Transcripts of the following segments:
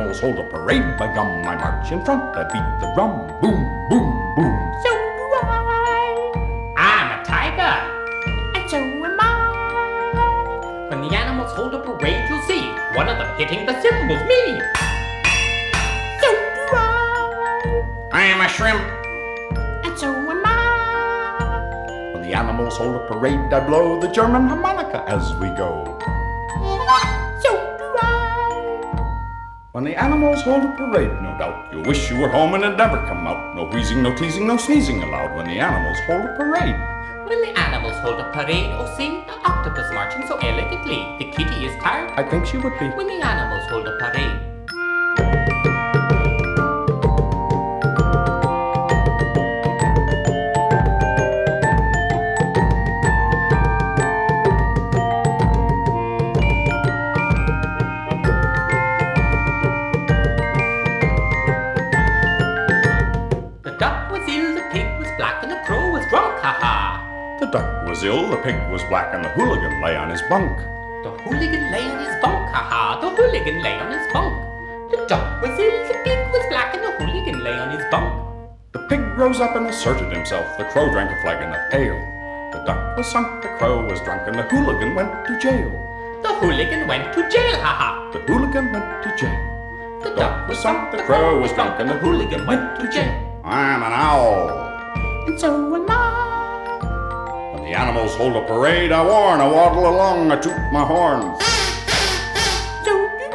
animals hold a parade, by gum, I march in front, I beat the drum, boom, boom, boom. So do I. I'm a tiger. And so am I. When the animals hold a parade, you'll see one of them hitting the cymbals, me. So do I. I'm a shrimp. And so am I. When the animals hold a parade, I blow the German harmonica as we go. So do I. When the animals hold a parade, no doubt, you'll wish you were home and it'd never come out. No wheezing, no teasing, no sneezing allowed when the animals hold a parade. When the animals hold a parade, oh see, the octopus marching so elegantly. The kitty is tired. I think she would be. When the animals hold a parade. The duck was ill, the pig was black, and the crow was drunk, ha-ha. The duck was ill, the pig was black, and the hooligan lay on his bunk. The hooligan lay on his bunk, ha-ha. The hooligan lay on his bunk. The duck was ill, the pig was black, and the hooligan lay on his bunk. The pig rose up and asserted himself, the crow drank a flagon of ale. The duck was sunk, the crow was drunk, and the hooligan went to jail. The hooligan went to jail, ha-ha. The hooligan went to jail. The duck was sunk, the crow was drunk, and the hooligan went to jail. I'm an owl. And so am I. When the animals hold a parade, I warn, I waddle along, I toot my horn. So do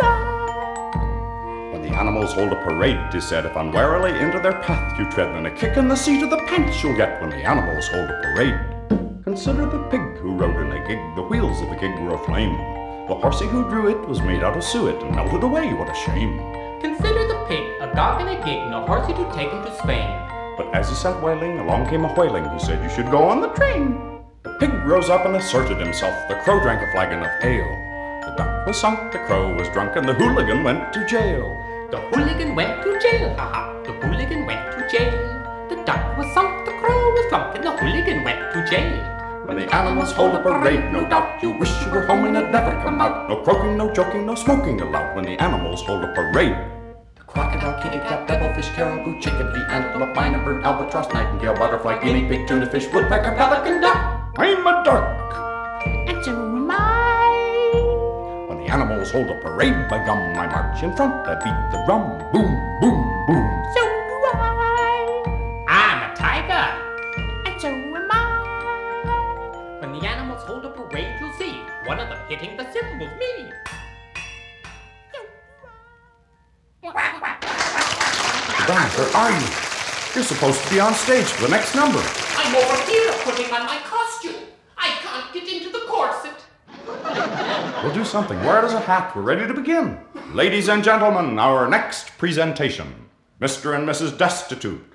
I. When the animals hold a parade, 'tis said, if unwarily into their path you tread, then a kick in the seat of the pants you'll get when the animals hold a parade. Consider the pig who rode in a gig, the wheels of the gig were aflame. The horsey who drew it was made out of suet and melted away, what a shame. Consider the pig, a dog in a gig, and a horsey to take him to Spain. But as he sat wailing, along came a whaling who said, you should go on the train. The pig rose up and asserted himself, the crow drank a flagon of ale. The duck was sunk, the crow was drunk, and the hooligan went to jail. The hooligan went to jail, ha-ha. The hooligan went to jail. The duck was sunk, the crow was drunk, and the hooligan went to jail. When the animals hold a parade, no doubt, you wish you were home and it'd never come out. No croaking, no joking, no smoking allowed when the animals hold a parade. Crocodile, kitty cat, devilfish, caribou, chicken, bee, antelope, myna bird, albatross, nightingale, butterfly, guinea pig, tuna fish, woodpecker, pelican, duck. I'm a duck. And so am I. When the animals hold a parade, by gum, I march in front, I beat the drum, boom, boom, boom. So do I. I'm a tiger. And so am I. When the animals hold a parade, you'll see one of them hitting the cymbals, me. Don, where are you? You're supposed to be on stage for the next number. I'm over here putting on my costume. I can't get into the corset. We'll do something. Where is a hat? We're ready to begin. Ladies and gentlemen, our next presentation, Mr. and Mrs. Destitute.